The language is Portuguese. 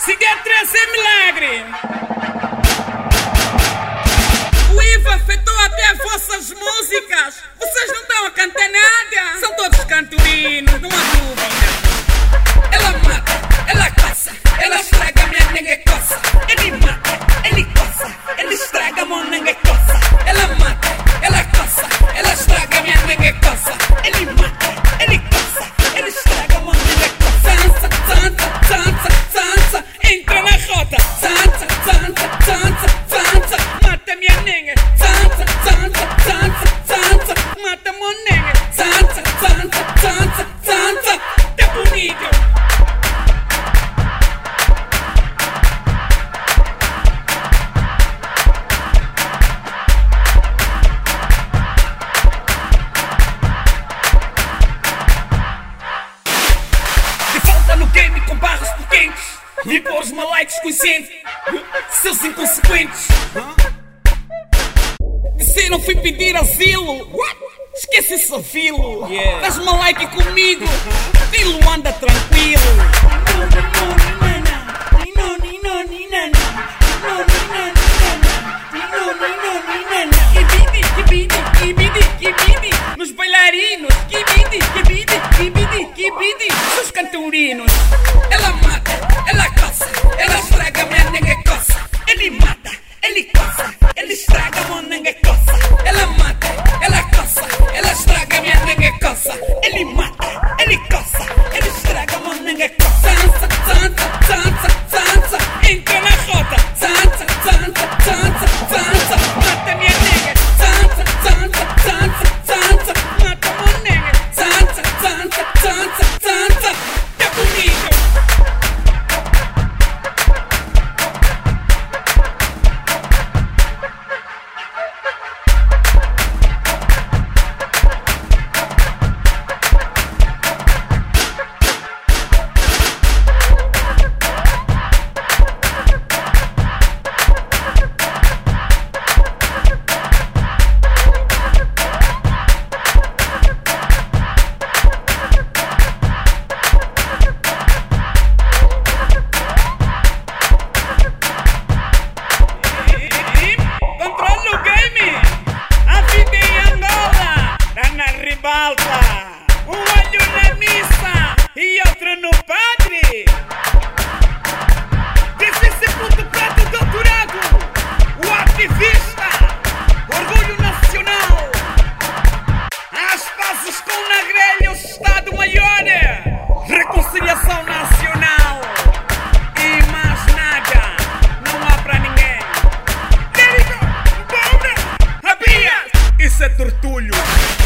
Seguir 13 é milagre. O IVA afetou até as vossas músicas. Vocês não estão a cantar nada. São todos cantorinos, não há dúvida. Ela mata, ela caça, ela estraga minha nega coça. Ele mata, ele coça, ele estraga minha nega coça. Ela mata, ela caça, ela estraga minha nega coça. Ele mata, ele coça, ele estraga minha nega coça. Dança, dança, dança, dança, entra na rota. Dança, dança, dança, dança, mata minha nega. Dança, dança, dança, dança, mata minha nega. Dança, dança, dança, dança, tá bonito. No game com barras potentes e pôr os malaites conscientes, seus inconsequentes. Disseram fui pedir asilo. Esquece esse filo. Estás malaique comigo, filo anda tranquilo. Nos bailarinos, kibidi, seus cantorinos. Ela mata, ela caça, ela estraga minha nega coça. Ele mata, ele caça, ele estraga minha nega coça. Ela mata, ela caça, ela estraga minha nega coça. Ele mata, ele caça, ele estraga minha nega coça. Dança, dança, dança, dança, entra na rota. Dança, dança, dança, dança, mata minha nega. Dança, dança, dança, dança, mata minha nega. Dança, dança, dança, dança, tá bonito. Um olho na missa e outro no padre. Desse esse puto prato doutorado, o ativista, orgulho nacional. As pazes com na grelha, o Estado Maior, reconciliação nacional. E mais nada, não há pra ninguém. There you go, pobre, Abias, isso é tortulho.